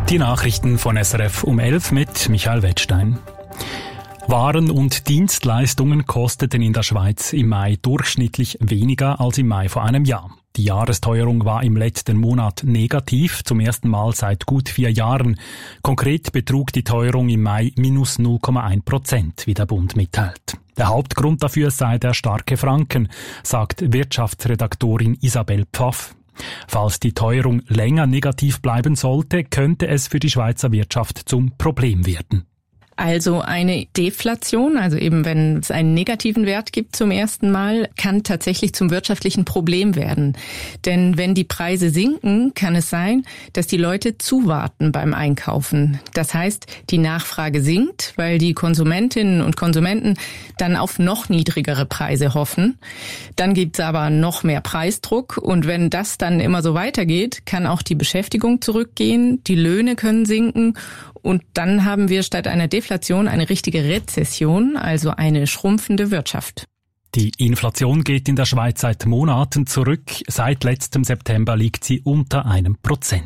Die Nachrichten von SRF um 11 mit Michael Wettstein. Waren und Dienstleistungen kosteten in der Schweiz im Mai durchschnittlich weniger als im Mai vor einem Jahr. Die Jahresteuerung war im letzten Monat negativ, zum ersten Mal seit gut 4 Jahren. Konkret betrug die Teuerung im Mai minus 0,1%, wie der Bund mitteilt. Der Hauptgrund dafür sei der starke Franken, sagt Wirtschaftsredaktorin Isabel Pfaff. Falls die Teuerung länger negativ bleiben sollte, könnte es für die Schweizer Wirtschaft zum Problem werden. Also eine Deflation, also eben wenn es einen negativen Wert gibt zum ersten Mal, kann tatsächlich zum wirtschaftlichen Problem werden. Denn wenn die Preise sinken, kann es sein, dass die Leute zuwarten beim Einkaufen. Das heißt, die Nachfrage sinkt, weil die Konsumentinnen und Konsumenten dann auf noch niedrigere Preise hoffen. Dann gibt es aber noch mehr Preisdruck und wenn das dann immer so weitergeht, kann auch die Beschäftigung zurückgehen, die Löhne können sinken. Und dann haben wir statt einer Deflation eine richtige Rezession, also eine schrumpfende Wirtschaft. Die Inflation geht in der Schweiz seit Monaten zurück. Seit letztem September liegt sie unter 1%.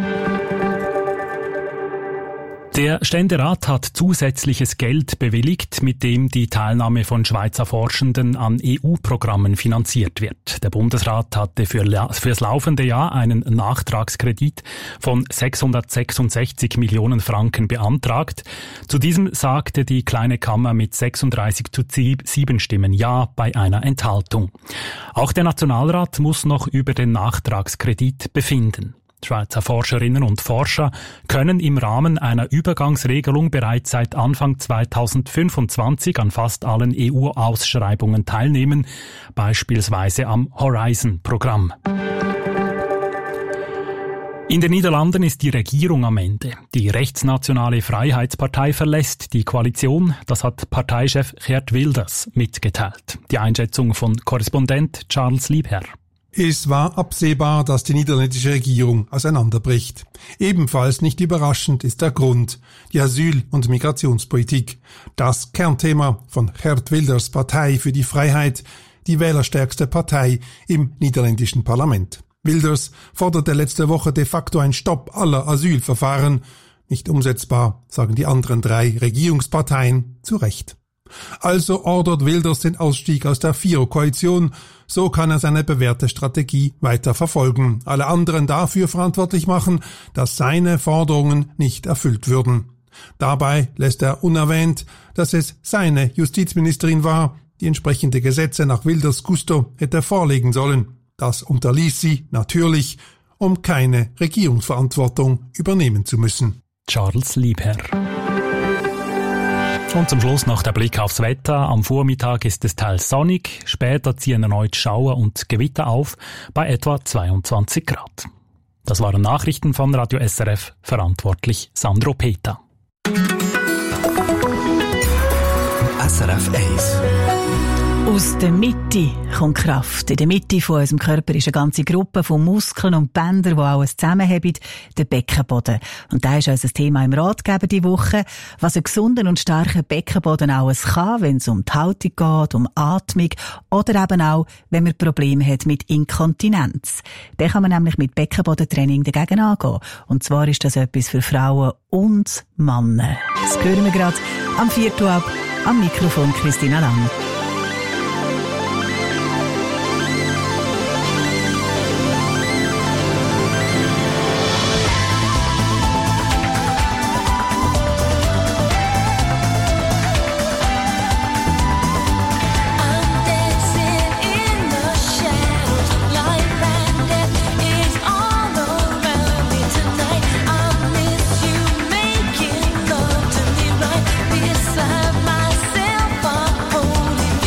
Der Ständerat hat zusätzliches Geld bewilligt, mit dem die Teilnahme von Schweizer Forschenden an EU-Programmen finanziert wird. Der Bundesrat hatte fürs laufende Jahr einen Nachtragskredit von 666 Millionen Franken beantragt. Zu diesem sagte die Kleine Kammer mit 36:7 Stimmen Ja bei einer Enthaltung. Auch der Nationalrat muss noch über den Nachtragskredit befinden. Schweizer Forscherinnen und Forscher können im Rahmen einer Übergangsregelung bereits seit Anfang 2025 an fast allen EU-Ausschreibungen teilnehmen, beispielsweise am Horizon-Programm. In den Niederlanden ist die Regierung am Ende. Die rechtsnationale Freiheitspartei verlässt die Koalition, das hat Parteichef Geert Wilders mitgeteilt. Die Einschätzung von Korrespondent Charles Liebherr. Es war absehbar, dass die niederländische Regierung auseinanderbricht. Ebenfalls nicht überraschend ist der Grund, die Asyl- und Migrationspolitik. Das Kernthema von Geert Wilders Partei für die Freiheit, die wählerstärkste Partei im niederländischen Parlament. Wilders forderte letzte Woche de facto einen Stopp aller Asylverfahren. Nicht umsetzbar, sagen die anderen 3 Regierungsparteien zu Recht. Also ordert Wilders den Ausstieg aus der Viererkoalition. So kann er seine bewährte Strategie weiter verfolgen. Alle anderen dafür verantwortlich machen, dass seine Forderungen nicht erfüllt würden. Dabei lässt er unerwähnt, dass es seine Justizministerin war, die entsprechende Gesetze nach Wilders Gusto hätte vorlegen sollen. Das unterließ sie natürlich, um keine Regierungsverantwortung übernehmen zu müssen. Charles Liebherr. Und zum Schluss noch der Blick aufs Wetter. Am Vormittag ist es teils sonnig, später ziehen erneut Schauer und Gewitter auf bei etwa 22 Grad. Das waren Nachrichten von Radio SRF, verantwortlich Sandro Peter. SRF 1. Aus der Mitte kommt Kraft. In der Mitte von unserem Körper ist eine ganze Gruppe von Muskeln und Bändern, die alles zusammenhalten, der Beckenboden. Und da ist unser Thema im Ratgeber diese Woche, was ein gesunder und starker Beckenboden alles kann, wenn es um die Haltung geht, um Atmung oder eben auch, wenn man Probleme hat mit Inkontinenz. Dann kann man nämlich mit Beckenbodentraining dagegen angehen. Und zwar ist das etwas für Frauen und Männer. Das hören wir gerade am 4. ab, am Mikrofon Christina Lang. Myself, I'm holding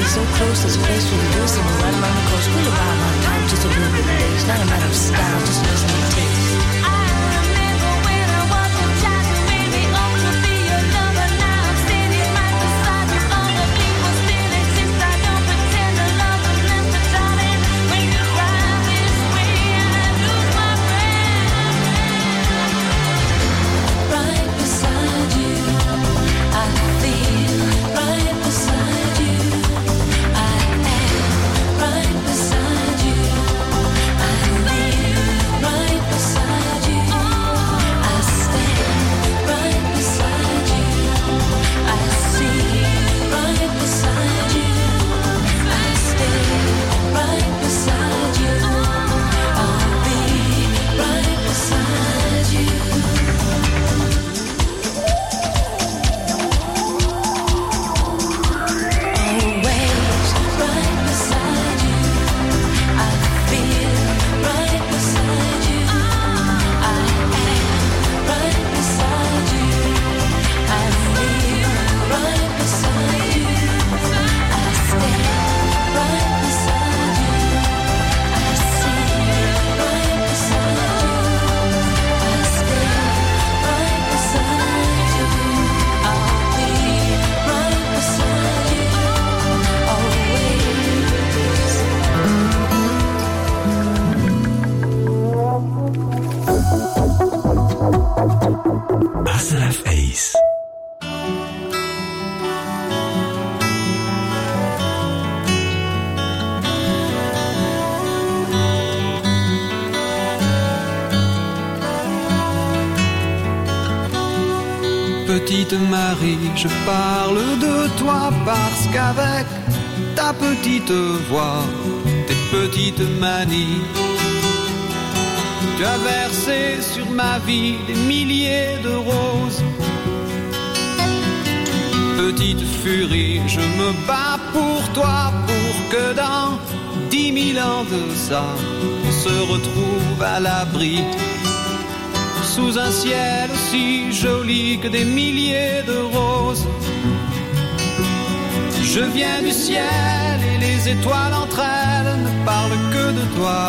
so close, there's a place for the blues and we're right along the coast. We'll arrive on time, just a blue in the days. Not a matter of style, just listening to taste. Petite Marie, je parle de toi parce qu'avec ta petite voix, tes petites manies, tu as versé sur ma vie des milliers de roses. Petite furie, je me bats pour toi, pour que dans 10 000 ans de ça, on se retrouve à l'abri, sous un ciel aussi joli que des milliers de roses. Je viens du ciel et les étoiles entre elles ne parlent que de toi.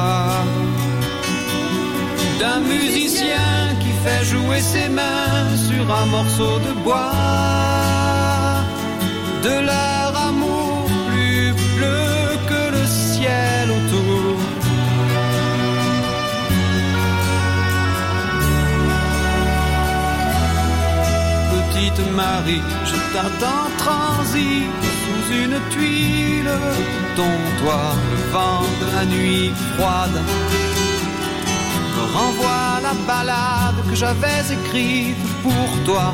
D'un musicien qui fait jouer ses mains sur un morceau de bois, de leur amour plus bleu que le ciel autour. Petite Marie, je t'attends transi sous une tuile, ton toit, le vent de la nuit froide me renvoie la ballade que j'avais écrite pour toi.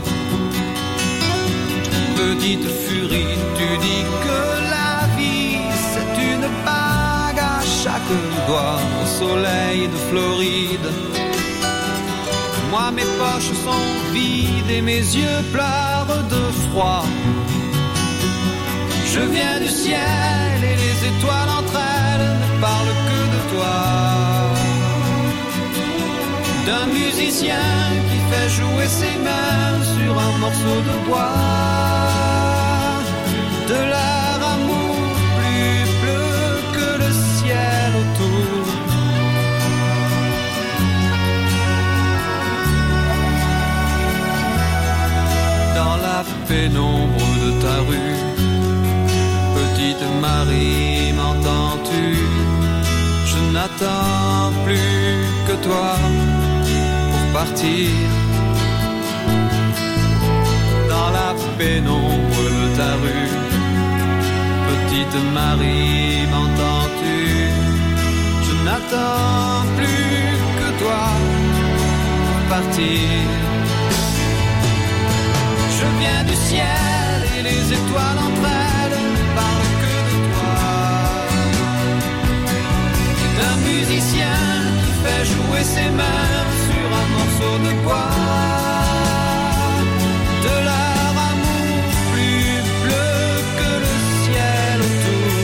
Petite furie, tu dis que la vie c'est une bague à chaque doigt au soleil de Floride. Moi mes poches sont vides et mes yeux pleurent de froid. Je viens du ciel et les étoiles entre elles ne parlent que de toi. D'un musicien qui fait jouer ses mains sur un morceau de bois, de leur amour plus bleu que le ciel autour. Dans la pénombre de ta rue, petite Marie, m'entends-tu? Je n'attends plus que toi pour partir. Dans la pénombre de ta rue, petite Marie, m'entends-tu? Je n'attends plus que toi pour partir. Je viens du ciel et les étoiles entre elles ne parlent que de toi. Et d'un musicien qui fait jouer ses mains sur un morceau de bois, de leur amour plus bleu que le ciel autour.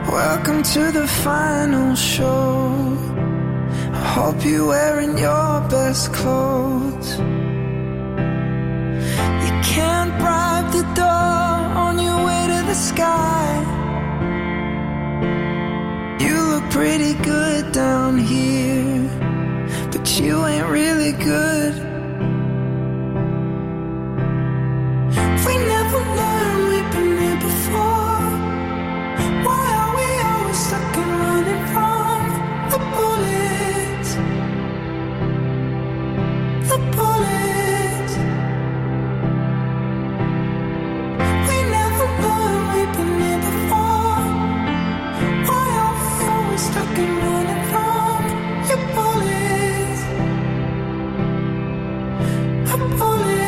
Welcome to the final show. I hope you're wearing your best clothes. You can't bribe the door on your way to the sky. You look pretty good down here, but you ain't really good. We never learned we've been here before. Why are we always stuck and running from the bullets? The bullets. We never learned we've been here before. Why are we always stuck and running from your bullets? The bullets.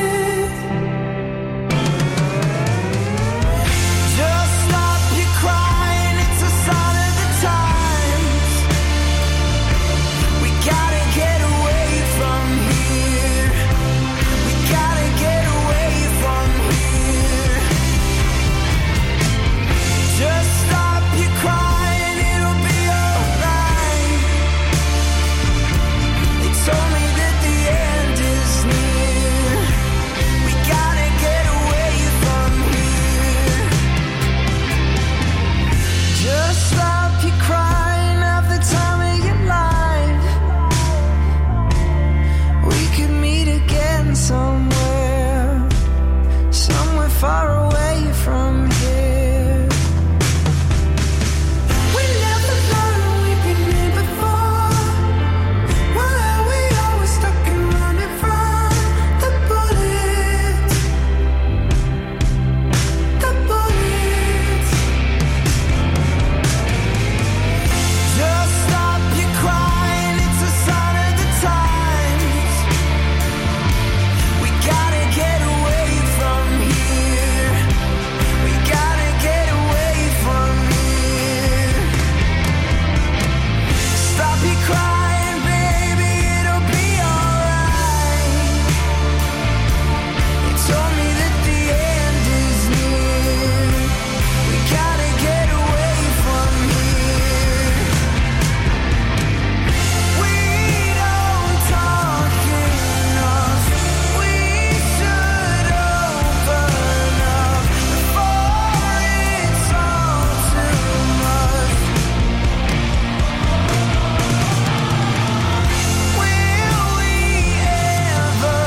Far away from here. We never learned we've been here before. Why are we always stuck and running from the bullets? The bullets. Just stop your crying, it's a sign of the times. We gotta get away from here. We gotta get away from here. Stop your crying, baby, it'll be alright. You told me that the end is near. We gotta get away from here. We don't talk enough. We should open up before it's all too much. Will we ever?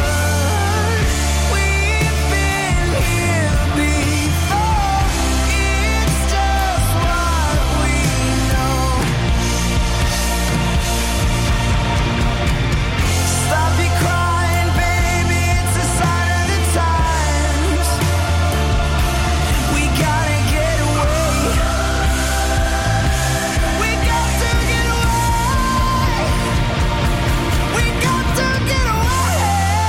We've been here before. It's just what we know. Stop your crying, baby, it's a sign of the times. We gotta get away. We got to get away. We got to get away.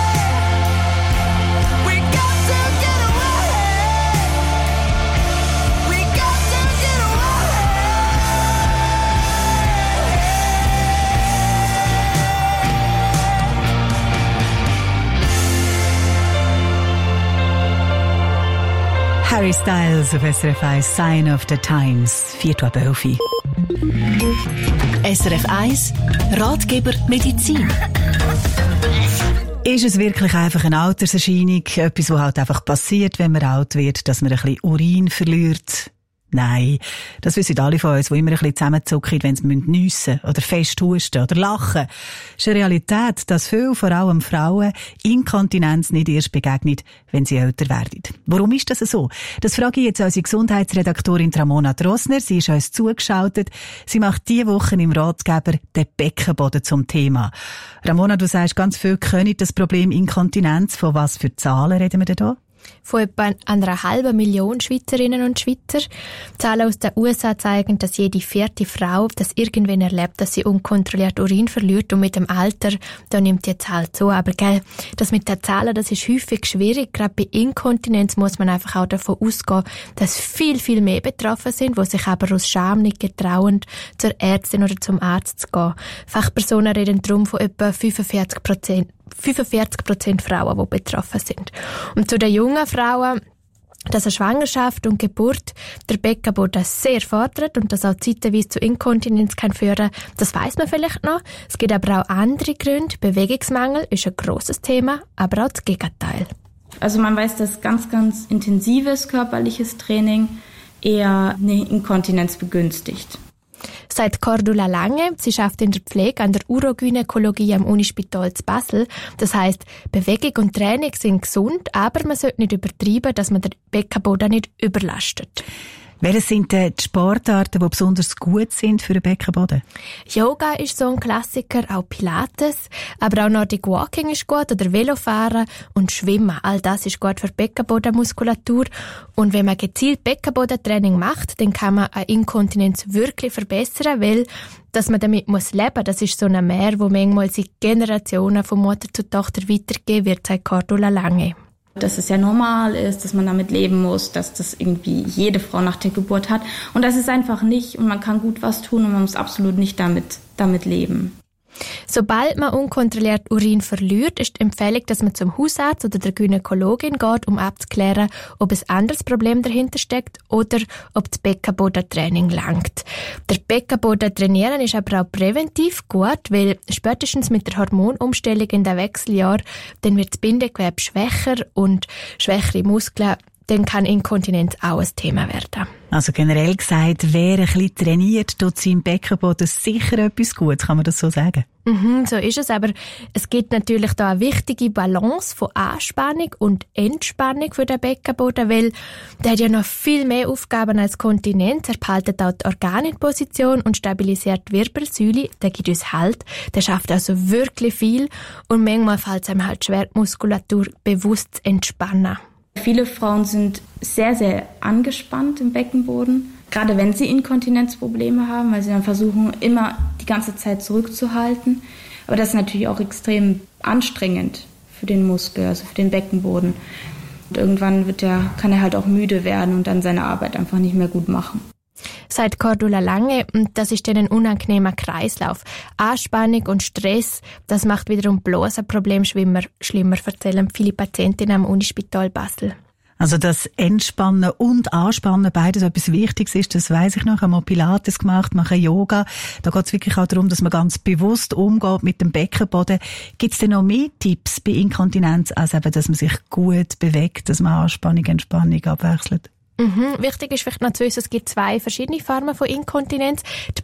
We got to get away. We got to get away. Harry Styles auf SRF 1, Sign of the Times, 4:11. SRF 1 Ratgeber Medizin. Ist es wirklich einfach eine Alterserscheinung? Etwas, was halt einfach passiert, wenn man alt wird, dass man ein bisschen Urin verliert? Nein, das wissen alle von uns, die immer ein bisschen zusammenzucken, wenn sie niessen oder fest husten oder lachen. Es ist eine Realität, dass viele, vor allem Frauen, Inkontinenz nicht erst begegnet, wenn sie älter werden. Warum ist das so? Das frage ich jetzt unsere Gesundheitsredaktorin Ramona Drossner. Sie ist uns zugeschaltet. Sie macht diese Woche im Ratgeber den Beckenboden zum Thema. Ramona, du sagst, ganz viel können das Problem Inkontinenz. Von was für Zahlen reden wir denn da? Von etwa 1,5 Million Schweizerinnen und Schweizer. Zahlen aus den USA zeigen, dass jede 4. Frau das irgendwann erlebt, dass sie unkontrolliert Urin verliert, und mit dem Alter, da nimmt die Zahl zu. Aber gell, das mit den Zahlen, das ist häufig schwierig. Gerade bei Inkontinenz muss man einfach auch davon ausgehen, dass viel, viel mehr betroffen sind, die sich aber aus Scham nicht getrauen, zur Ärztin oder zum Arzt zu gehen. Fachpersonen reden darum von etwa 45% Frauen, die betroffen sind. Und zu den jungen Frauen, dass eine Schwangerschaft und Geburt der Beckenboden sehr fordert und das auch zeitweise zu Inkontinenz kann führen, das weiss man vielleicht noch. Es gibt aber auch andere Gründe. Bewegungsmangel ist ein grosses Thema, aber auch das Gegenteil. Also man weiß, dass ganz, ganz intensives körperliches Training eher eine Inkontinenz begünstigt. Sagt Cordula Lange, sie arbeitet in der Pflege an der Urogynäkologie am Unispital zu Basel. Das heisst, Bewegung und Training sind gesund, aber man sollte nicht übertreiben, dass man den Beckenboden nicht überlastet. Welche sind die Sportarten, die besonders gut sind für den Beckenboden? Yoga ist so ein Klassiker, auch Pilates, aber auch Nordic Walking ist gut oder Velofahren und Schwimmen. All das ist gut für die Beckenbodenmuskulatur. Und wenn man gezielt Beckenbodentraining macht, dann kann man eine Inkontinenz wirklich verbessern, weil dass man damit leben muss, das ist so ein Mehr, wo manchmal seit Generationen von Mutter zu Tochter weitergegeben wird, sagt Cordula Lange. Dass es ja normal ist, dass man damit leben muss, dass das irgendwie jede Frau nach der Geburt hat. Und das ist einfach nicht und man kann gut was tun und man muss absolut nicht damit leben. Sobald man unkontrolliert Urin verliert, ist die Empfehlung, dass man zum Hausarzt oder der Gynäkologin geht, um abzuklären, ob ein anderes Problem dahinter steckt oder ob das Beckenbodentraining langt. Der Beckenboden trainieren ist aber auch präventiv gut, weil spätestens mit der Hormonumstellung in den Wechseljahr dann wird das Bindegewebe schwächer und schwächere Muskeln, dann kann Inkontinenz auch ein Thema werden. Also generell gesagt, wer ein bisschen trainiert, tut seinem Beckenboden sicher etwas Gutes, kann man das so sagen? So ist es, aber es gibt natürlich da eine wichtige Balance von Anspannung und Entspannung für den Beckenboden, weil der hat ja noch viel mehr Aufgaben als Kontinenz. Er behaltet auch die Organe in Position und stabilisiert die Wirbelsäule. Der gibt uns Halt. Der schafft also wirklich viel und manchmal fällt es einem halt schwer, die Muskulatur bewusst zu entspannen. Viele Frauen sind sehr, sehr angespannt im Beckenboden, gerade wenn sie Inkontinenzprobleme haben, weil sie dann versuchen, immer die ganze Zeit zurückzuhalten. Aber das ist natürlich auch extrem anstrengend für den Muskel, also für den Beckenboden. Und irgendwann kann er halt auch müde werden und dann seine Arbeit einfach nicht mehr gut machen. Sagt Cordula Lange, das ist dann ein unangenehmer Kreislauf. Anspannung und Stress, das macht wiederum bloß ein Problem schlimmer, erzählen viele Patientinnen am Unispital Basel. Also das Entspannen und Anspannen, beides etwas Wichtiges ist, das weiss ich noch. Ich habe mal Pilates gemacht, mache Yoga. Da geht es wirklich auch darum, dass man ganz bewusst umgeht mit dem Beckenboden. Gibt es denn noch mehr Tipps bei Inkontinenz, als eben, dass man sich gut bewegt, dass man Anspannung, Entspannung abwechselt? Wichtig ist vielleicht noch zu wissen, es gibt 2 verschiedene Formen von Inkontinenz. Die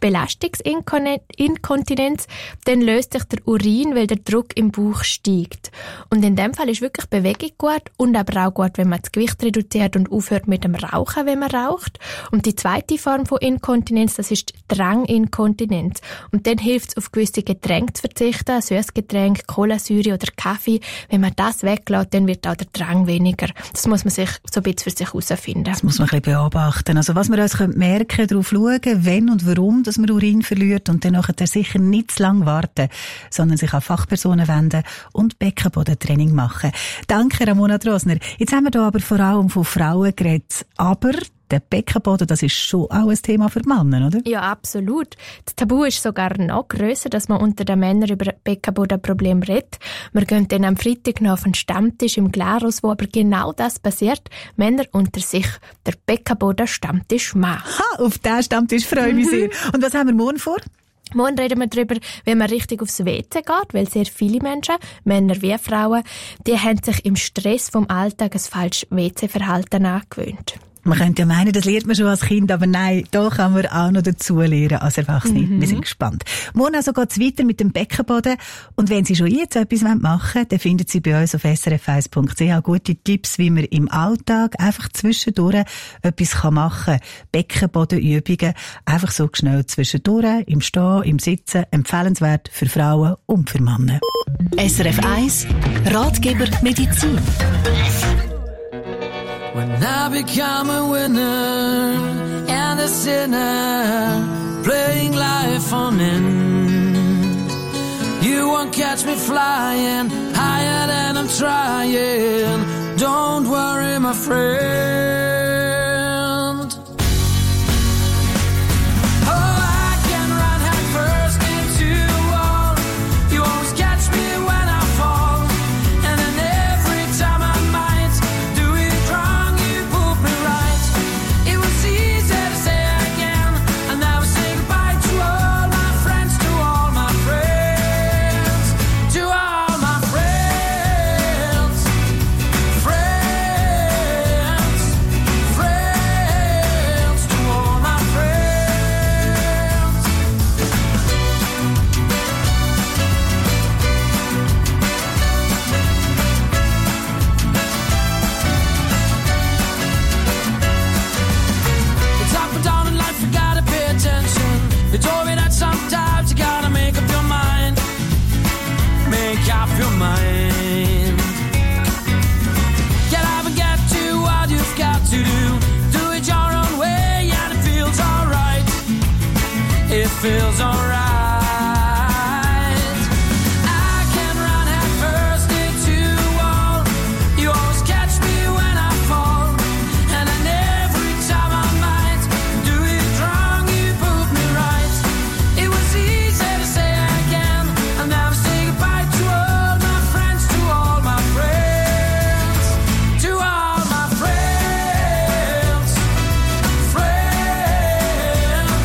Belastungsinkontinenz, dann löst sich der Urin, weil der Druck im Bauch steigt. Und in dem Fall ist wirklich Bewegung gut und aber auch gut, wenn man das Gewicht reduziert und aufhört mit dem Rauchen, wenn man raucht. Und die zweite Form von Inkontinenz, das ist die Dranginkontinenz. Und dann hilft es, auf gewisse Getränke zu verzichten, Süßgetränke, Kohlensäure oder Kaffee. Wenn man das weglässt, dann wird auch der Drang weniger. Das muss man sich so ein bisschen für sich herausfinden. Das muss man ein bisschen beobachten. Also was wir uns merken können, darauf schauen, wenn und warum dass man Urin verliert und dann nachher sicher nicht zu lange warten, sondern sich an Fachpersonen wenden und Beckenbodentraining machen. Danke, Ramona Drosner. Jetzt haben wir hier aber vor allem von Frauen geredet, aber der Beckenboden, das ist schon auch ein Thema für die Männer, oder? Ja, absolut. Das Tabu ist sogar noch grösser, dass man unter den Männern über Beckenbodenprobleme redet. Wir gehen dann am Freitag noch auf einen Stammtisch im Glarus, wo aber genau das passiert. Männer unter sich. Der Beckenboden-Stammtisch macht. Auf diesen Stammtisch freue ich mich sehr. Und was haben wir morgen vor? Morgen reden wir darüber, wenn man richtig aufs WC geht, weil sehr viele Menschen, Männer wie Frauen, die haben sich im Stress vom Alltag ein falsches WC-Verhalten angewöhnt. Man könnte ja meinen, das lernt man schon als Kind, aber nein, da kann man auch noch dazu lernen als Erwachsene. Wir sind gespannt. Morgen also geht's weiter mit dem Beckenboden. Und wenn Sie schon jetzt etwas machen wollen, dann finden Sie bei uns auf srf1.ch gute Tipps, wie man im Alltag einfach zwischendurch etwas machen kann. Beckenbodenübungen, einfach so schnell zwischendurch, im Stehen, im Sitzen, empfehlenswert für Frauen und für Männer. SRF 1 Ratgeber Medizin. When I become a winner and a sinner, playing life on end, you won't catch me flying higher than I'm trying. Don't worry, my friend. it feels alright. I can run head first into a wall. You always catch me when I fall, and then every time I might do it wrong, you put me right. It was easy to say again, I'll never say goodbye to all my friends, to all my friends, to all my friends, friends,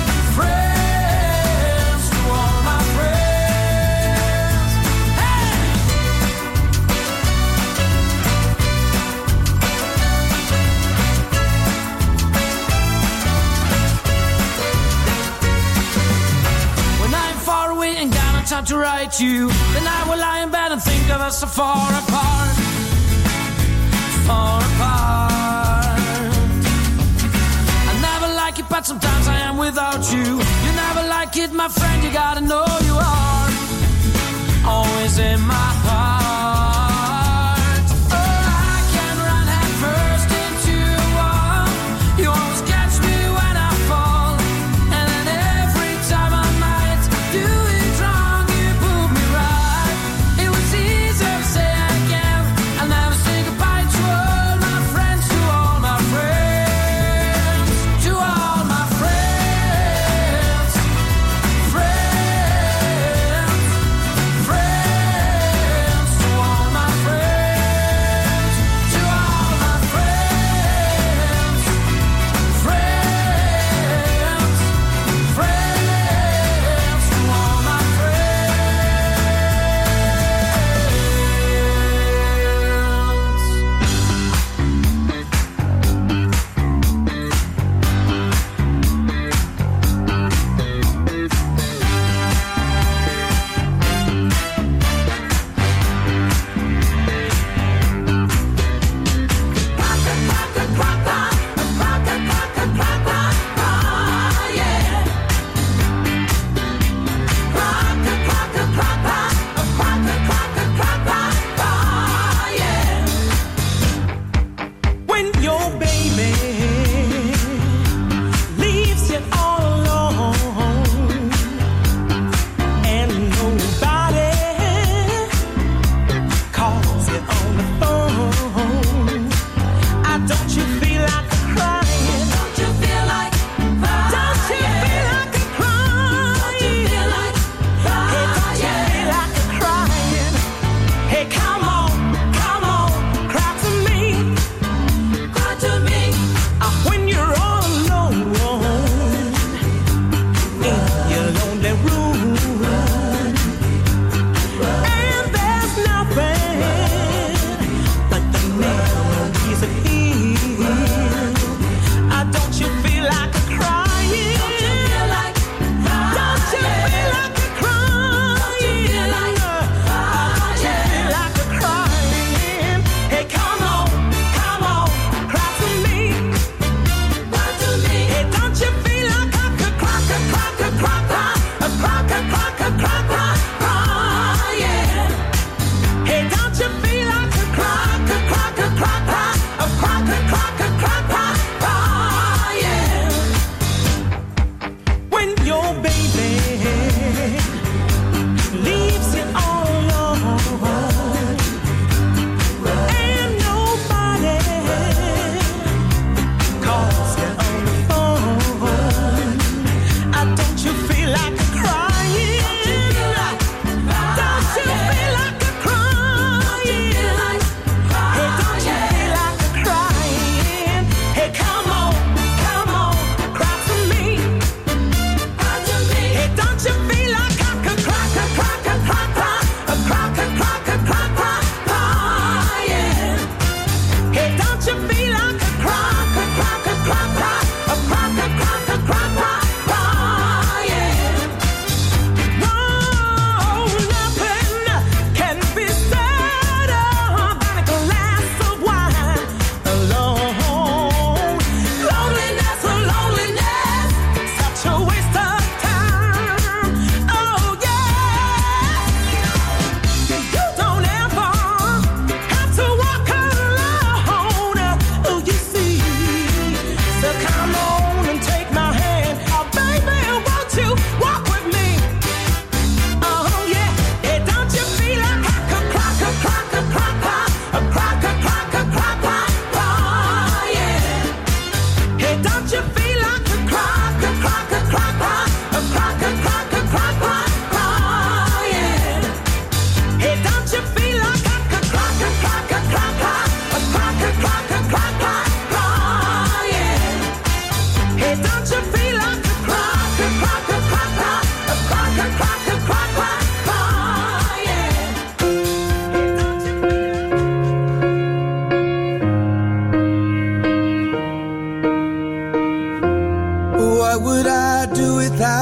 friends, to all my friends. Hey! When I'm far away and got no time to write you, then I will lie in bed and think of us so far apart, far apart. I never like it, but sometimes I am without you. You never like it, my friend, you gotta know you are always in my heart. Oh, I can run head first into a wall. You always catch me when I fall, and then every time I might do it wrong, you put me right. It was easy to say again, I'll never say goodbye to all my friends, to all my friends, to all my friends, friends, friends, to all my friends, to all my friends, friends, friends, to all my when your baby leaves you all alone and nobody calls you on the phone, don't you feel like crying? Don't you feel like crying? Don't you feel like crying? Don't you feel like crying? Hey, don't you feel like crying? Hey, come on, cry to me. Cry to me. When you're all alone in your lonely room, and there's nothing but the memories of him. Don't you feel like crying? Don't you feel like crying? Don't you feel like crying? Don't you feel like crying? Hey, come on, cry to me. Cry to me. Hey, don't you feel like crying? Hey, don't you feel like crying? When your baby leaves you all alone and nobody calls you on the phone, don't you feel like crying? Don't you feel like crying? Hey, don't you feel like crying? Hey, come on, cry to me. Cry to me.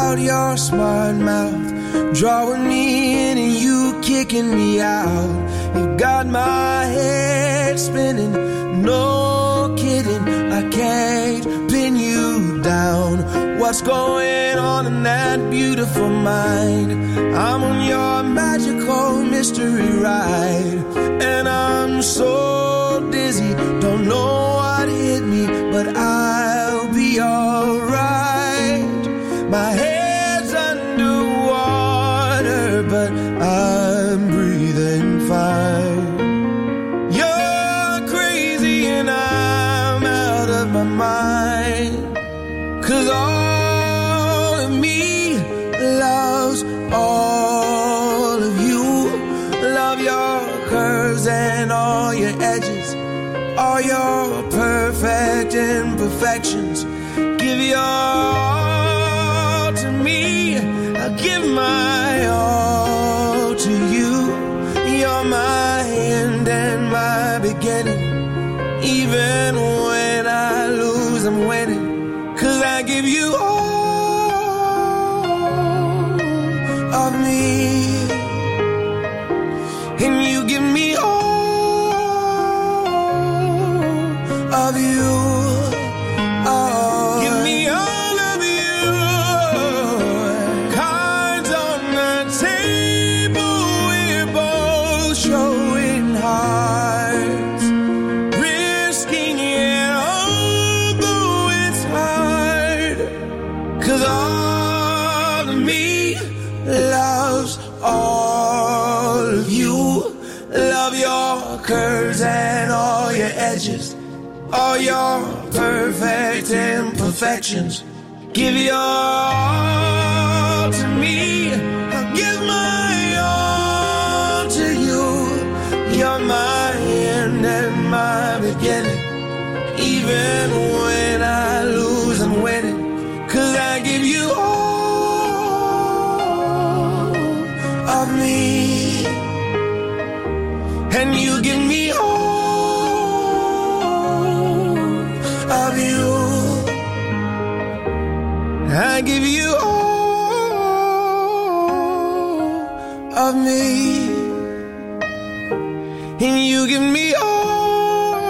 out your smart mouth, drawing me in and you kicking me out. You got my head spinning, no kidding, I can't pin you down. What's going on in that beautiful mind? I'm on your magical mystery ride, and I'm so dizzy, don't know what hit me, but I'll be alright. My head's underwater, but I'm breathing fine. You're crazy and I'm out of my mind, 'cause all of me loves all of you. Love your curves and all your edges, all your perfect imperfections. Give your all to me, I'll give my all to you. You're my end and my beginning. Even when I lose, I'm winning, 'cause I give you all of me, and you give me all of you. Oh, give me all of you. Cards on the table, we're both showing hearts, risking it, although it's hard, 'cause all of me loves all of you. Love your curves and all your edges, all your perfect imperfections. Give your all to me, I'll give my all to you. You're my end and my beginning. Even when I lose, I'm winning, 'cause I give you all of me, and you give me all of you. I give you all of me, and you give me all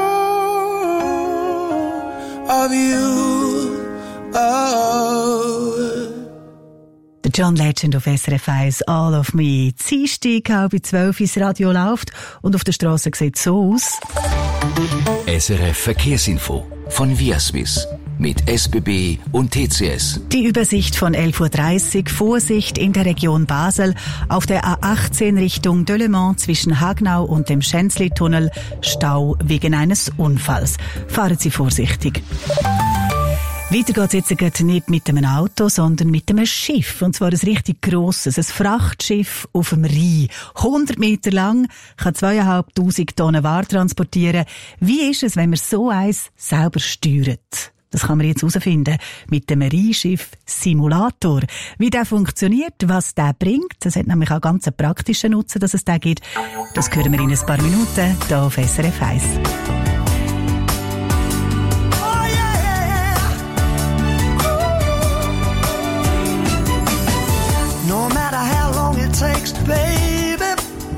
of you. Oh. Der John Legend auf SRF 1, All of Me. Dienstag, 11:30 das Radio läuft und auf der Straße sieht es so aus. SRF Verkehrsinfo von Viaswiss mit SBB und TCS. Die Übersicht von 11:30 Uhr. Vorsicht in der Region Basel. Auf der A18 Richtung Delemont zwischen Hagnau und dem Schänzli-Tunnel Stau wegen eines Unfalls. Fahren Sie vorsichtig. Weiter geht's jetzt nicht mit einem Auto, sondern mit einem Schiff. Und zwar ein richtig grosses, ein Frachtschiff auf dem Rhein. 100 Meter lang, kann 2500 Tonnen Ware transportieren. Wie ist es, wenn man so eins selber steuert? Das kann man jetzt herausfinden mit dem Rheinschiff Simulator. Wie der funktioniert, was der bringt, das hat nämlich auch ganz einen praktischen Nutzen, dass es den gibt. Das hören wir in ein paar Minuten hier auf SRF 1. No matter how long it takes, baby,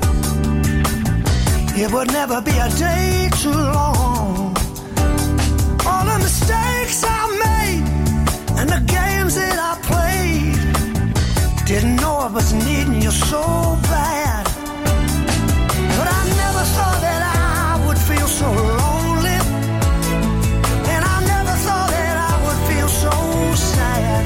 it would never be a day too long. All the mistakes I made and the games that I played, didn't know I was needing you so bad. But I never thought that I would feel so lonely, and I never thought that I would feel so sad.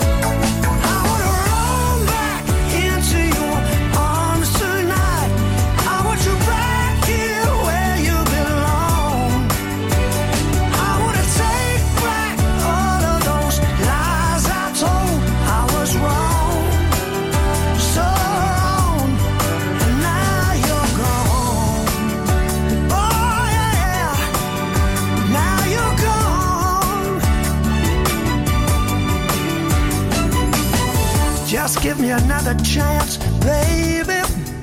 Just give me another chance, baby,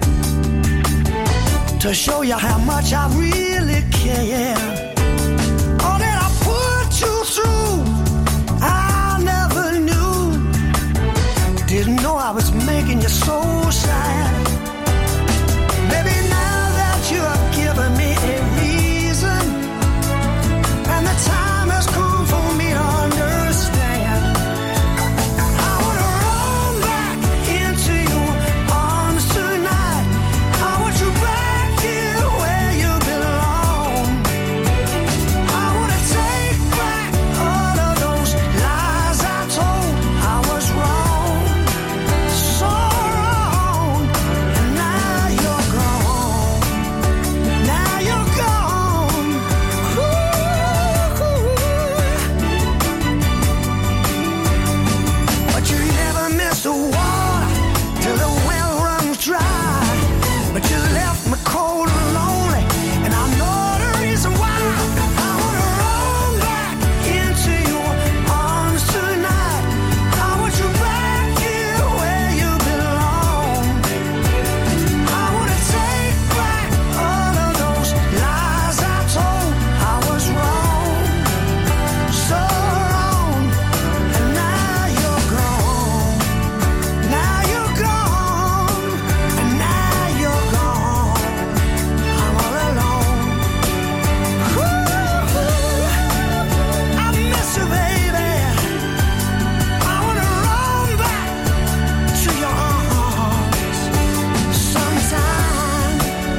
to show you how much I really care. All that I put you through, I never knew Didn't know I was making you so sad. Maybe now that you have given me a reason, and the time has come for me to understand, I wanna run back into your arms tonight. I want you back here where you belong. I wanna take back all of those lies I told. I was wrong, so wrong, and now you're gone. Now you're gone. Ooh. But you never miss the water till the well runs dry. But you left me cold and lonely, and I know the reason why. I wanna run back into your arms tonight. I want you back here where you belong. I wanna take back all of those lies I told. I was wrong, so wrong, and now you're gone. Now you're gone, and now you're gone. I'm all alone. Ooh, I miss you, baby. I wanna run back to your arms sometime.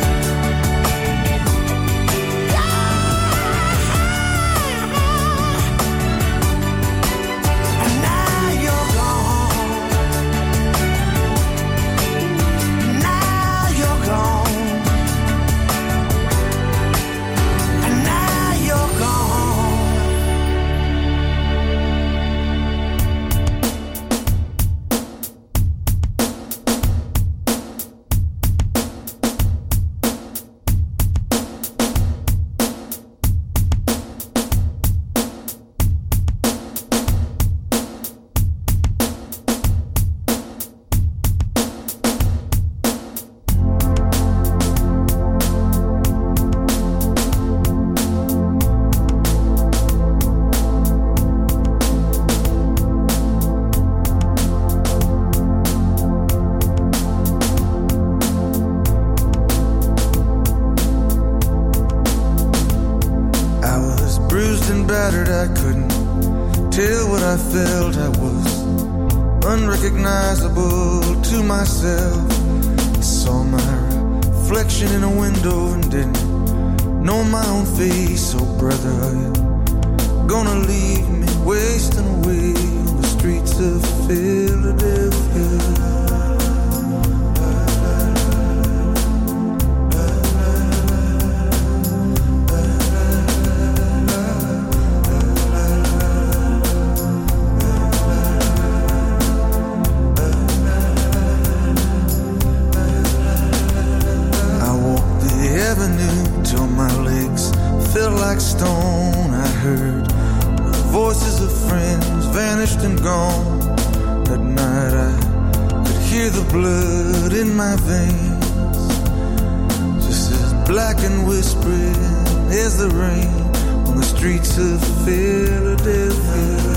And now you're gone. Now you're gone. And now you're gone. I was bruised and battered, I couldn't tell what I felt. I was unrecognizable to myself. I saw my reflection in a window and didn't know my own face. Oh brother, are you gonna leave me wasting away on the streets of Philadelphia? I walked the avenue till my legs felt like stone. I heard the voices of friends vanished and gone. At night I could hear the blood in my veins, just as black and whispering as the rain on the streets of Philadelphia.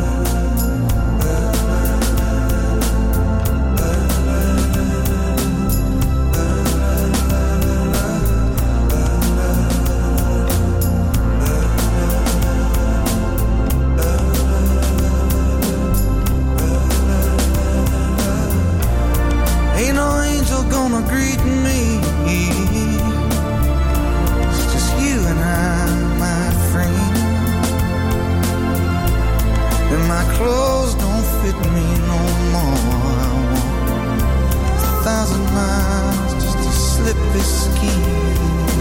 Ain't no angel gonna greet me. It's just you and I, my friend. And my clothes don't fit me no more. I walk 1,000 miles just to slip this skin.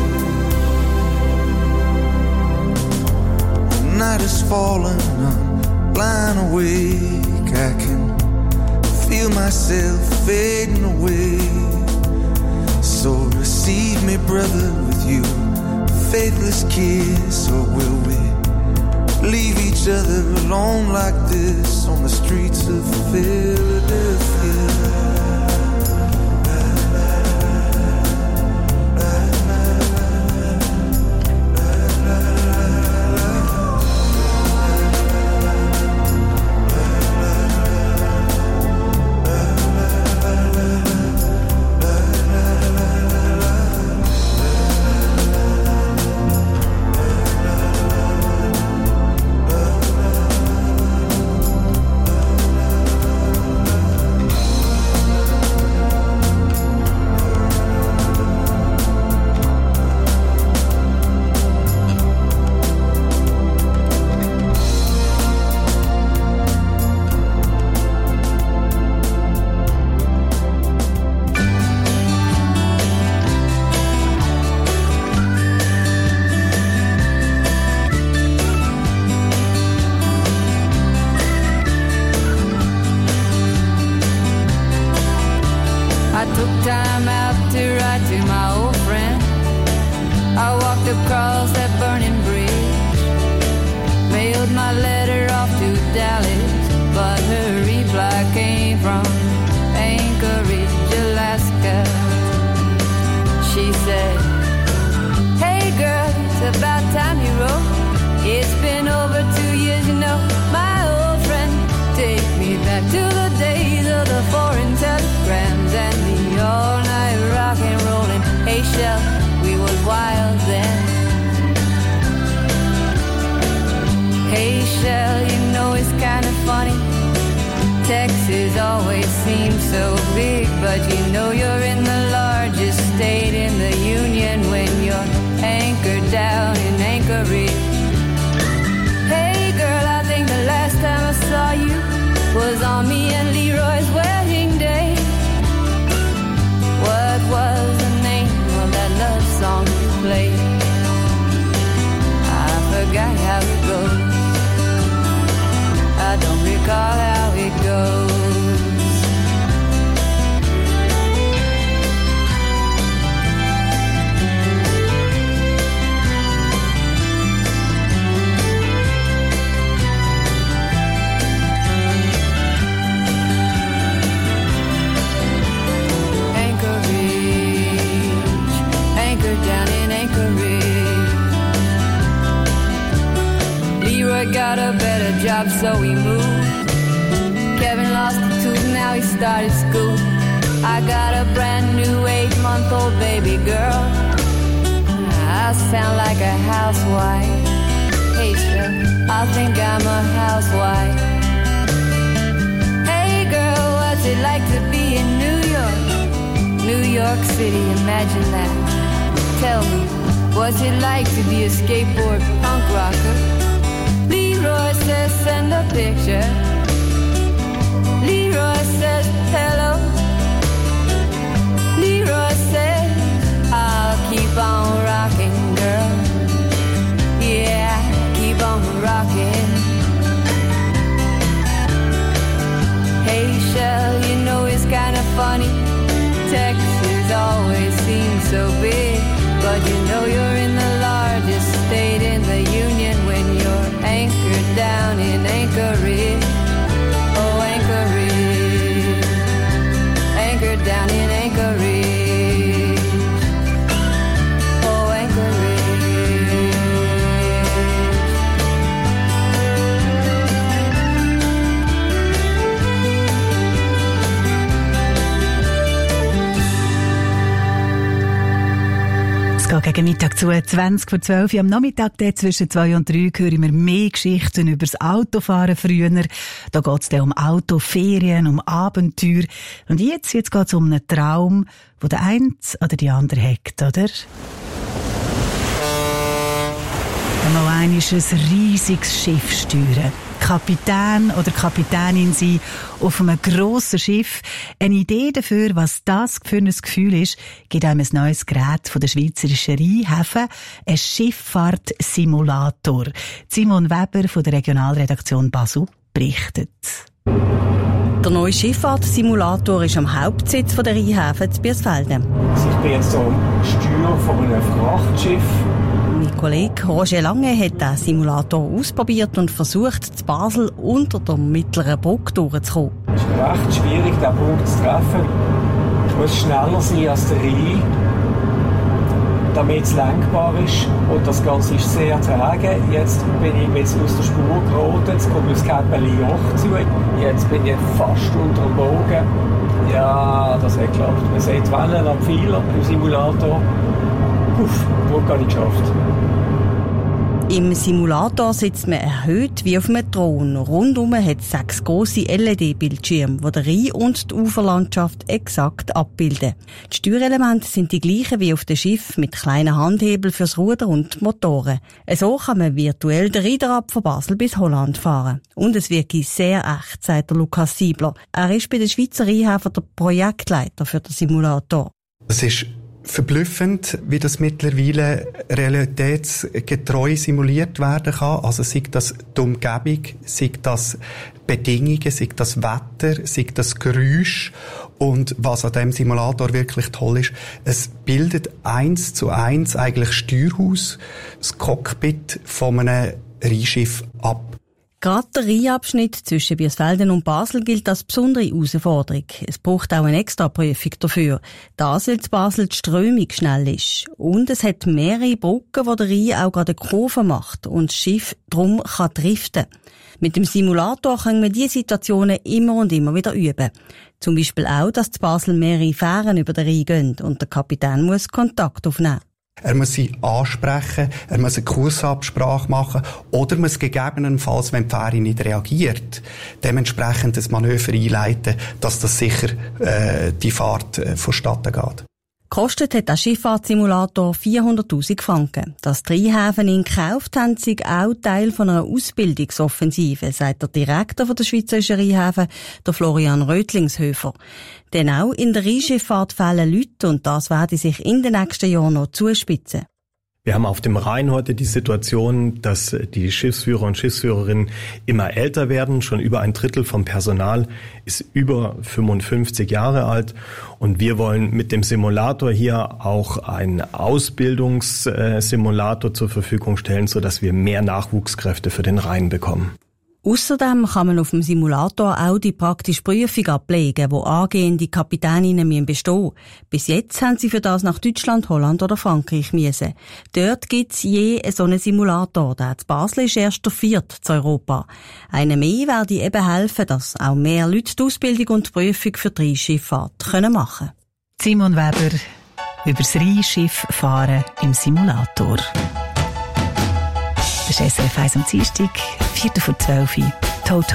The night is falling, I'm lying awake. I can feel myself fading away. So receive me, brother, with you faithless kiss. Or will we leave each other alone like this on the streets of Philadelphia? took time out to write to my old friend. I walked across that burning bridge, mailed my letter off to Dallas, but her reply came from Anchorage, Alaska. She said, "Hey girl, it's about time you wrote. It's been over 2 years, you know, my old friend. Take me back to the days of the foreign telegrams and the all-night rock and rollin'. Hey Shell, we was wild then. Hey Shell, you know it's kind of funny. Texas always seems so big, but you know you're in the largest state in the union when you're anchored down in Anchorage. Hey girl, I think the last time I saw you was on me and Leroy's wedding day. What was the name of that love song you played? I forgot how it goes. I don't recall how it goes. Down in Anchorage, Leroy got a better job, so we moved. Kevin lost a tooth, now he started school. I got a brand new 8-month-old baby girl. I sound like a housewife. Hey, sure, I think I'm a housewife. Hey girl, what's it like to be in New York? New York City, imagine that. Tell me, what's it like to be a skateboard punk rocker? Leroy says send a picture. Leroy says hello. Leroy says I'll keep on rocking, girl. Yeah, keep on rocking. Hey Shell, you know it's kind of funny. Texas always seems so big, but you know you're in the largest state in the union when you're anchored down in Anchorage. Oh, Anchorage. Anchored down in Anchorage. Oh, Anchorage. Gegen Mittag zu 11:20 am Nachmittag zwischen 2 und 3 hören wir mehr Geschichten über das Autofahren früher. Da geht es dann um Autoferien, um Abenteuer. Und jetzt geht es um einen Traum, wo der eine oder die andere hat, oder? Einmal ein riesiges Schiff steuern. Kapitän oder Kapitänin sein auf einem grossen Schiff. Eine Idee dafür, was das für ein Gefühl ist, gibt einem ein neues Gerät von der Schweizerischen Rheinhäfen, ein Schifffahrtsimulator. Simon Weber von der Regionalredaktion Basel berichtet. Der neue Schifffahrtsimulator ist am Hauptsitz der Rheinhäfen zu Birsfelden. Ich bin jetzt am Steuer von einem Frachtschiff. Mein Kollege Roger Lange hat den Simulator ausprobiert und versucht, zu Basel unter der mittleren Brücke durchzukommen. Es ist recht schwierig, diesen Punkt zu treffen. Ich muss schneller sein als der Rhein, damit es lenkbar ist. Und das Ganze ist sehr träge. Jetzt bin ich aus der Spur geraten, jetzt komme ich aufs Käppeli Joch zu. Jetzt bin ich fast unter dem Bogen. Ja, das hat geklappt. Man sieht die Wellen am Pfeiler im Simulator. Uff, Brücke habe ich geschafft. Im Simulator sitzt man erhöht wie auf einem Thron. Rundum hat es 6 grosse LED-Bildschirme, die den Rhein und die Uferlandschaft exakt abbilden. Die Steuerelemente sind die gleichen wie auf dem Schiff mit kleinen Handhebeln fürs Ruder und Motoren. So kann man virtuell den Rheinrad von Basel bis Holland fahren. Und es wirkt sehr echt, sagt der Lukas Siebler. Er ist bei der Schweizer Rheinhäfen der Projektleiter für den Simulator. Es ist verblüffend, wie das mittlerweile realitätsgetreu simuliert werden kann. Also sei das die Umgebung, sei das Bedingungen, sei das Wetter, sei das Geräusch. Und was an dem Simulator wirklich toll ist, es bildet 1:1 eigentlich Steuerhaus, das Cockpit von einem Rheinschiff ab. Gerade der Rheinabschnitt zwischen Biesfelden und Basel gilt als besondere Herausforderung. Es braucht auch eine Extraprüfung dafür. Das, weil in Basel die Strömung schnell ist. Und es hat mehrere Brücken, wo der Rhein auch gerade eine Kurve macht und das Schiff drum kann driften. Mit dem Simulator können wir diese Situationen immer und immer wieder üben. Zum Beispiel auch, dass in Basel mehrere Fähren über den Rhein gehen und der Kapitän muss Kontakt aufnehmen. Er muss sie ansprechen, er muss eine Kursabsprache machen oder muss gegebenenfalls, wenn die Fähre nicht reagiert, dementsprechend das Manöver einleiten, dass das sicher die Fahrt vonstatten geht. Gekostet hat der Schifffahrtssimulator 400'000 Franken. Dass die Rheinhäfen ihn gekauft haben, sei auch Teil von einer Ausbildungsoffensive, sagt der Direktor der Schweizerischen Rheinhäfen, der Florian Rötlingshöfer. Denn auch in der Rheinschifffahrt fehlen Leute und das werde sich in den nächsten Jahren noch zuspitzen. Wir haben auf dem Rhein heute die Situation, dass die Schiffsführer und Schiffsführerinnen immer älter werden. Schon über 1/3 vom Personal ist über 55 Jahre alt. Und wir wollen mit dem Simulator hier auch einen Ausbildungssimulator zur Verfügung stellen, sodass wir mehr Nachwuchskräfte für den Rhein bekommen. Außerdem kann man auf dem Simulator auch die praktische Prüfung ablegen, wo angehende Kapitäninnen bestehen müssen. Bis jetzt haben sie für das nach Deutschland, Holland oder Frankreich müssen. Dort gibt's je so einen Simulator. Der in Basel ist erst der 4. zu Europa. Einer mehr werde eben helfen, dass auch mehr Leute die Ausbildung und die Prüfung für die Rheinschifffahrt machen können. Simon Weber übers Rheinschiff fahren im Simulator. Das ist SRF 1 am Dienstag, 11:45, Toto.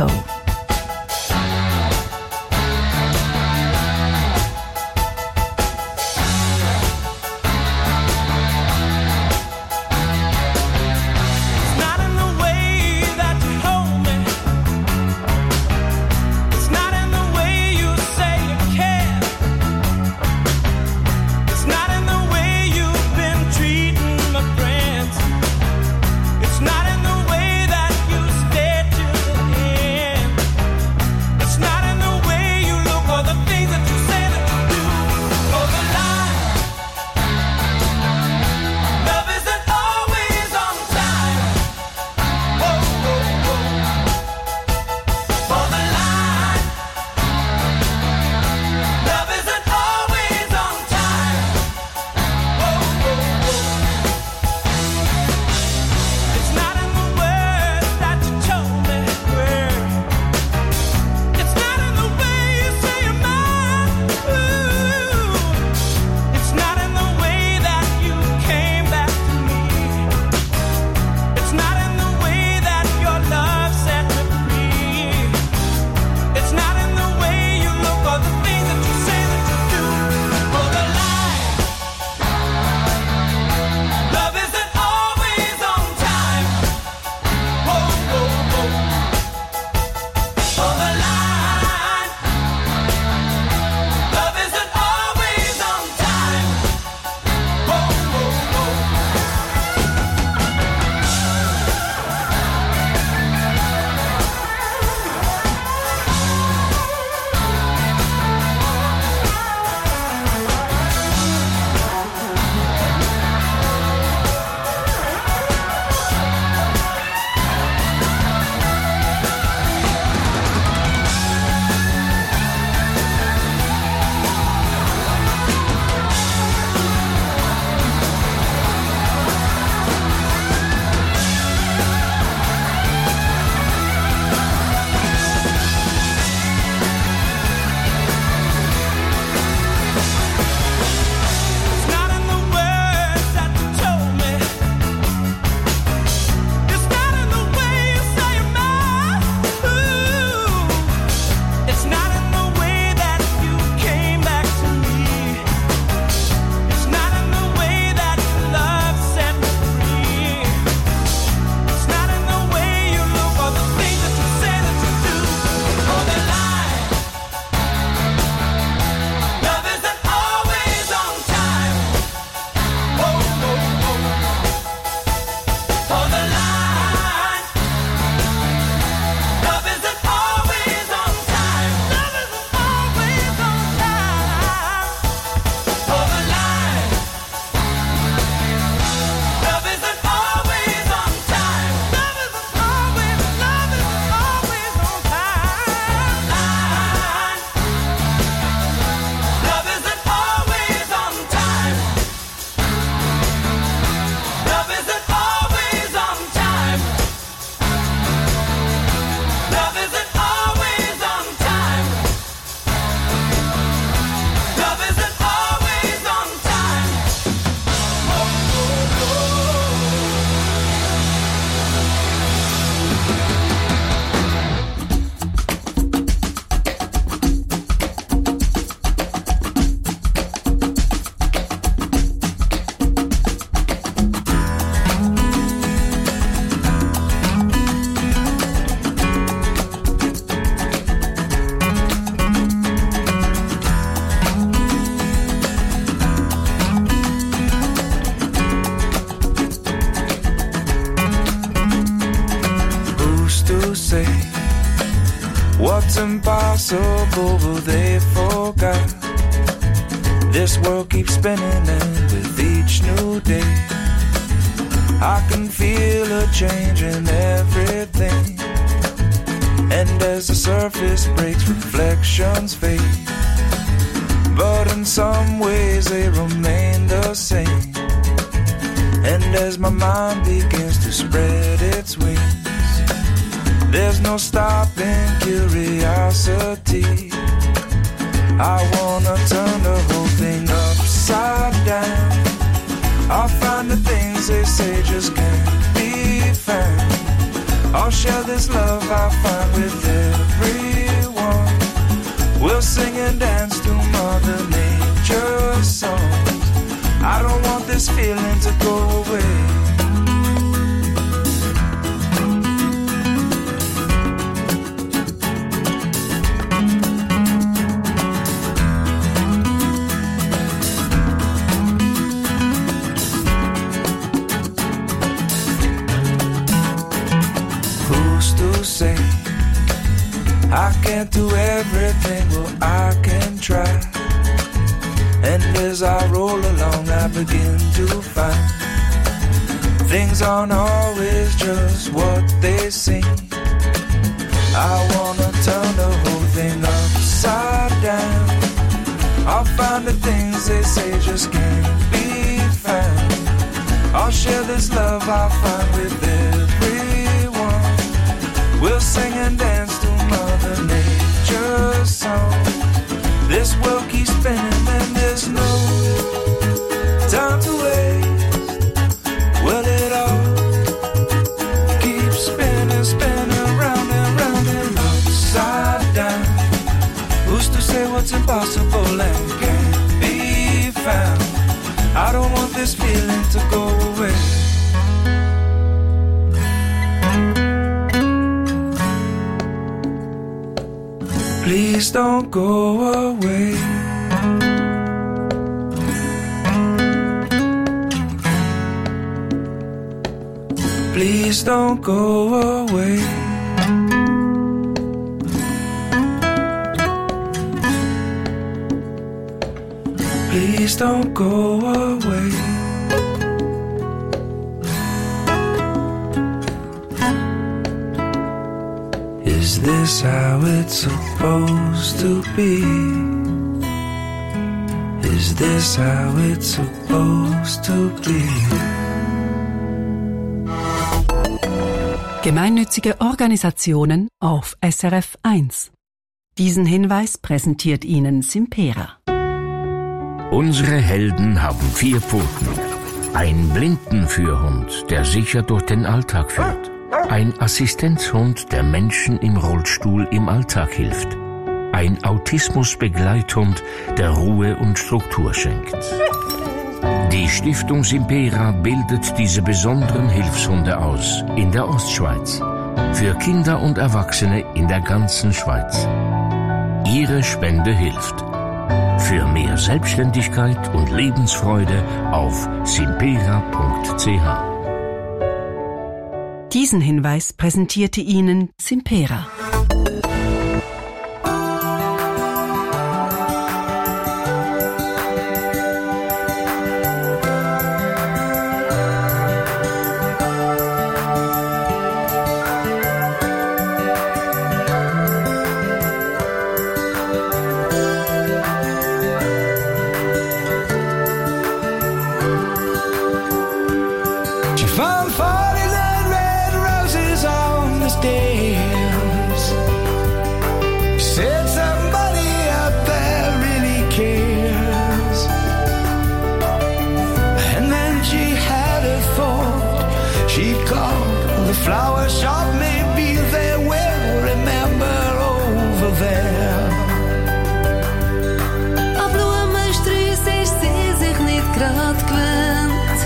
It's not in the way that you stay till the end. forgot. This world keeps spinning, and with each new day I can feel a change in everything. And as the surface breaks, reflections fade, but in some ways they remain the same. And as my mind begins to spread its wings, there's no stopping curiosity. I wanna turn the whole thing upside down. I'll find the things they say just can't be found. I'll share this love I find with everyone. We'll sing and dance to Mother Nature's songs. I don't want this feeling to go away. I can't do everything, well I can try. And as I roll along I begin to find things aren't always just what they seem. I wanna turn the whole thing upside down. I'll find the things they say just can't be found. I'll share this love I find with everyone. We'll sing and dance to Mother Nature's song. This world keeps spinning and there's no time to waste. Well, it all keeps spinning, spinning round and round and upside down. Who's to say what's impossible and can't be found? I don't want this feeling to go away. Please don't go away. Please don't go away. Please don't go away. Is this how it's supposed to be? Is this how it's supposed to be? Gemeinnützige Organisationen auf SRF 1. Diesen Hinweis präsentiert Ihnen Simpera. Unsere Helden haben 4 Pfoten. Ein Blindenführhund, der sicher durch den Alltag führt. Ein Assistenzhund, der Menschen im Rollstuhl im Alltag hilft. Ein Autismusbegleithund, der Ruhe und Struktur schenkt. Die Stiftung Simpera bildet diese besonderen Hilfshunde aus in der Ostschweiz. Für Kinder und Erwachsene in der ganzen Schweiz. Ihre Spende hilft. Für mehr Selbstständigkeit und Lebensfreude auf simpera.ch. Diesen Hinweis präsentierte Ihnen Simpera. Flower shop, maybe they will remember over there. An Blumensträuße ist sie sich nicht grad gewöhnt.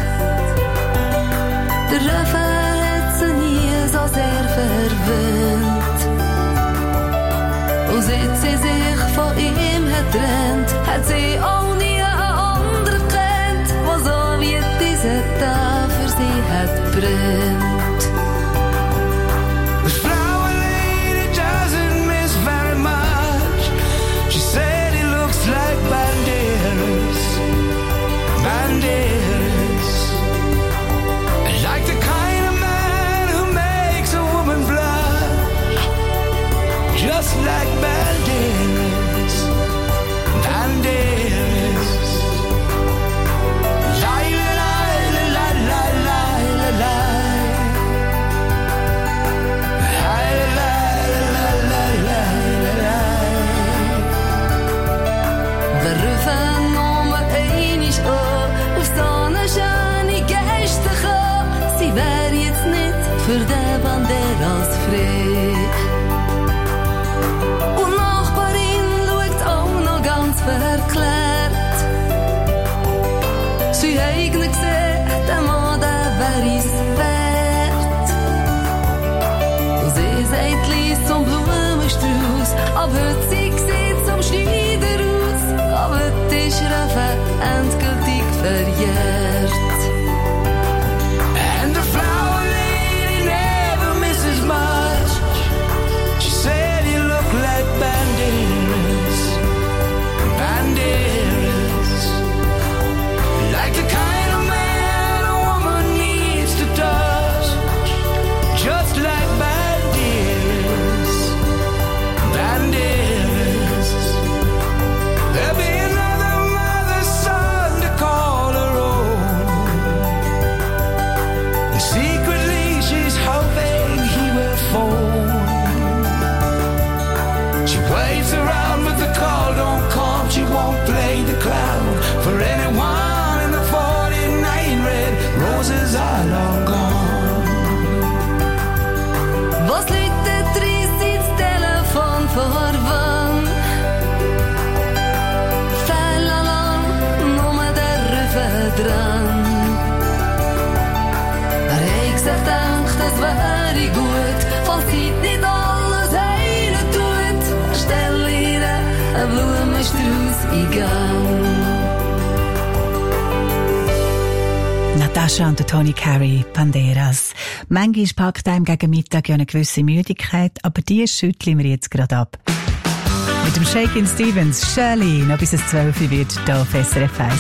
Der Refrain hat sie nie so sehr verwöhnt. Und seit sie sich von ihm hat trennt, hat sie auch nie einen anderen kennt, der so wie dieser Tag für sie hat brennt. Natascha und Tony Carey, Banderas. Manchmal packt einem gegen Mittag ja eine gewisse Müdigkeit, aber die schütteln wir jetzt gerade ab. Mit dem Shakin' Stevens, Shirley, noch bis es 12 Uhr wird, hier auf SRF 1.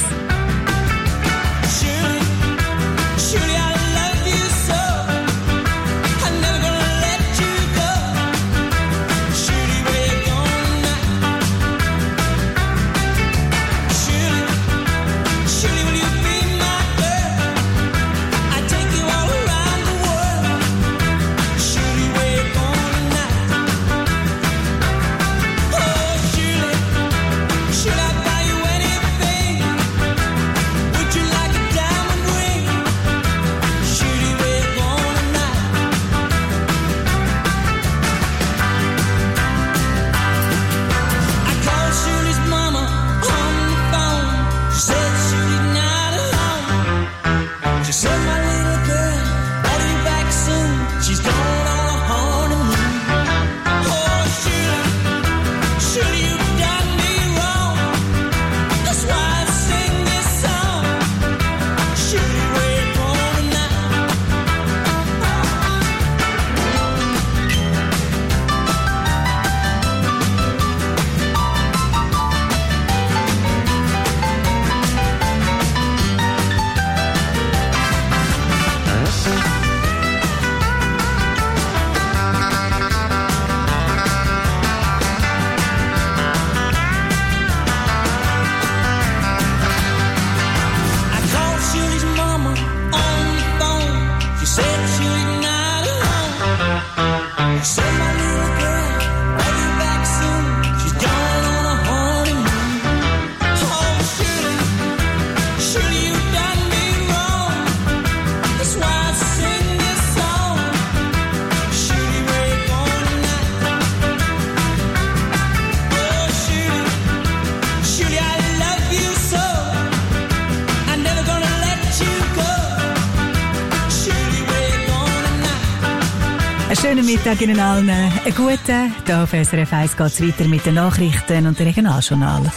Schönen Mittag Ihnen allen. Einen guten. Hier auf SRF 1 geht es weiter mit den Nachrichten und dem Regionaljournal.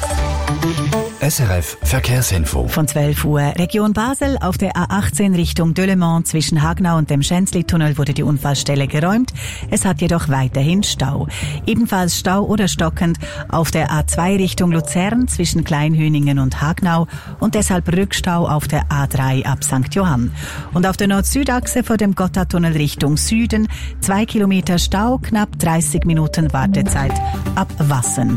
SRF Verkehrsinfo. Von 12 Uhr. Region Basel auf der A18 Richtung Delemont zwischen Hagnau und dem Schänzli-Tunnel wurde die Unfallstelle geräumt. Es hat jedoch weiterhin Stau. Ebenfalls Stau oder stockend auf der A2 Richtung Luzern zwischen Kleinhüningen und Hagnau und deshalb Rückstau auf der A3 ab St. Johann. Und auf der Nord-Süd-Achse vor dem Gotthardtunnel Richtung Süden 2 Kilometer Stau, knapp 30 Minuten Wartezeit ab Wassen.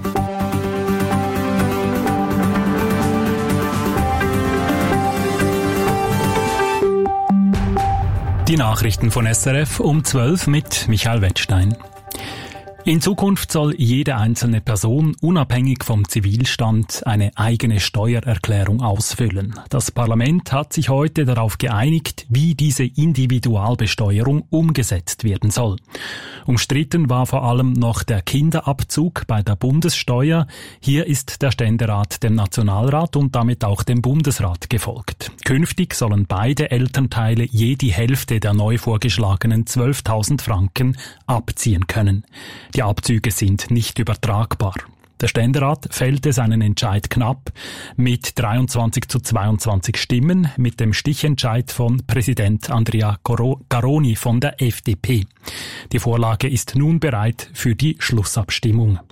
Die Nachrichten von SRF um 12 mit Michael Wettstein. In Zukunft soll jede einzelne Person unabhängig vom Zivilstand eine eigene Steuererklärung ausfüllen. Das Parlament hat sich heute darauf geeinigt, wie diese Individualbesteuerung umgesetzt werden soll. Umstritten war vor allem noch der Kinderabzug bei der Bundessteuer. Hier ist der Ständerat dem Nationalrat und damit auch dem Bundesrat gefolgt. Künftig sollen beide Elternteile je die Hälfte der neu vorgeschlagenen 12.000 Franken abziehen können. Die Abzüge sind nicht übertragbar. Der Ständerat fällte seinen Entscheid knapp mit 23:22 Stimmen mit dem Stichentscheid von Präsident Andrea Garoni von der FDP. Die Vorlage ist nun bereit für die Schlussabstimmung.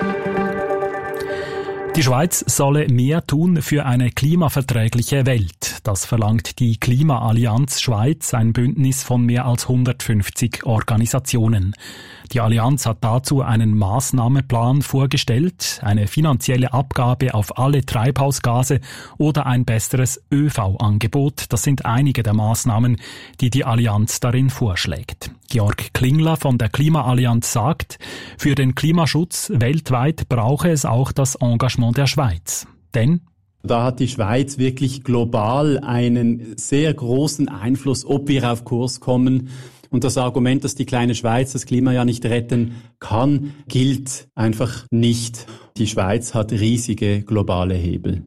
Die Schweiz solle mehr tun für eine klimaverträgliche Welt. Das verlangt die Klimaallianz Schweiz, ein Bündnis von mehr als 150 Organisationen. Die Allianz hat dazu einen Maßnahmeplan vorgestellt, eine finanzielle Abgabe auf alle Treibhausgase oder ein besseres ÖV-Angebot. Das sind einige der Maßnahmen, die die Allianz darin vorschlägt. Georg Klingler von der Klimaallianz sagt, für den Klimaschutz weltweit brauche es auch das Engagement der Schweiz. Denn da hat die Schweiz wirklich global einen sehr großen Einfluss, ob wir auf Kurs kommen. Und das Argument, dass die kleine Schweiz das Klima ja nicht retten kann, gilt einfach nicht. Die Schweiz hat riesige globale Hebel.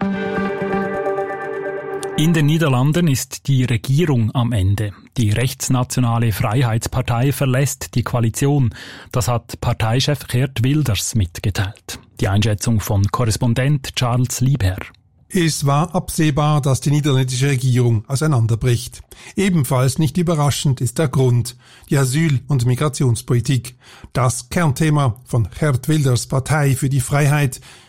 In den Niederlanden ist die Regierung am Ende. Die rechtsnationale Freiheitspartei verlässt die Koalition. Das hat Parteichef Geert Wilders mitgeteilt. Die Einschätzung von Korrespondent Charles Liebherr. Es war absehbar, dass die niederländische Regierung auseinanderbricht. Ebenfalls nicht überraschend ist der Grund, die Asyl- und Migrationspolitik. Das Kernthema von Geert Wilders Partei für die Freiheit